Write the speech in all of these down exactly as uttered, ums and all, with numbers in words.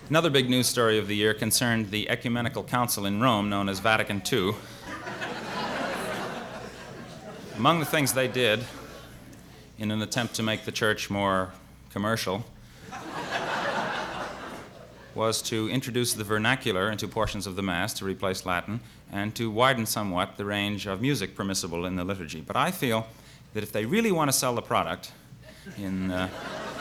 Another big news story of the year concerned the Ecumenical Council in Rome, known as Vatican two. Among the things they did, in an attempt to make the church more commercial, was to introduce the vernacular into portions of the Mass to replace Latin and to widen somewhat the range of music permissible in the liturgy. But I feel that if they really want to sell the product in, uh,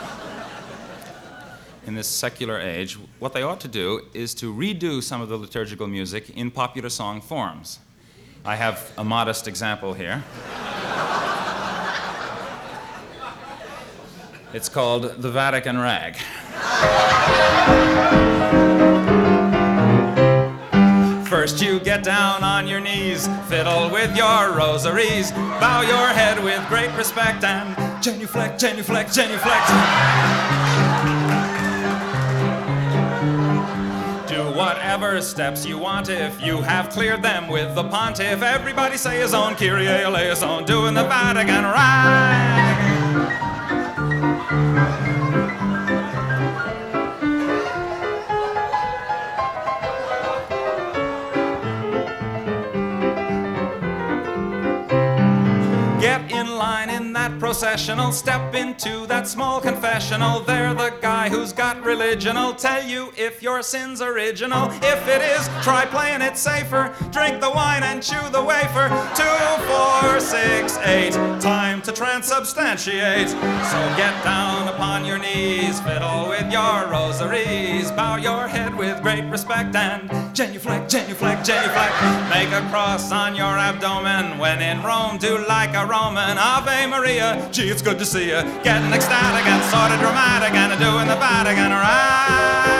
in this secular age, what they ought to do is to redo some of the liturgical music in popular song forms. I have a modest example here. It's called the Vatican Rag. First you get down on your knees, fiddle with your rosaries, bow your head with great respect and genuflect, genuflect, genuflect. Do whatever steps you want if you have cleared them with the pontiff. Everybody say his own Kyrie eleison, doing the Vatican Rag. Get in line in that processional, step into that small confessional. There the guy who's got religion'll tell you if your sin's original. If it is, try playing it safer. Drink the wine and chew the wafer. Two, four, six, eight. Time to transubstantiate. So get down upon your knees, fiddle with your rosaries, bow your head with great respect and genuflect, genuflect, genuflect. Make a cross on your abdomen. When in Rome, do like a Roman. Ave Maria, gee, it's good to see you. Getting ecstatic and sort of dramatic and doing the Vatican Rag.